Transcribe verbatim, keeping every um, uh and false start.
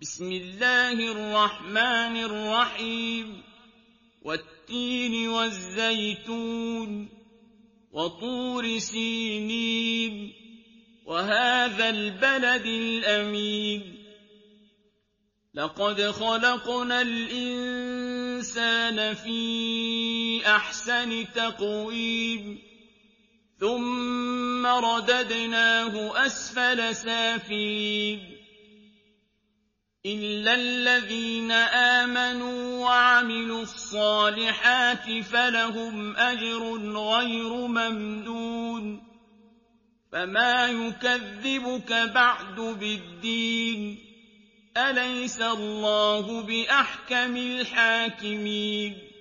بسم الله الرحمن الرحيم والتين والزيتون وطور سينين وهذا البلد الأمين لقد خلقنا الإنسان في أحسن تقويم ثم رددناه أسفل سافلين إلا الذين آمنوا وعملوا الصالحات فلهم أجر غير ممنون فما يكذبك بعد بالدين أليس الله بأحكم الحاكمين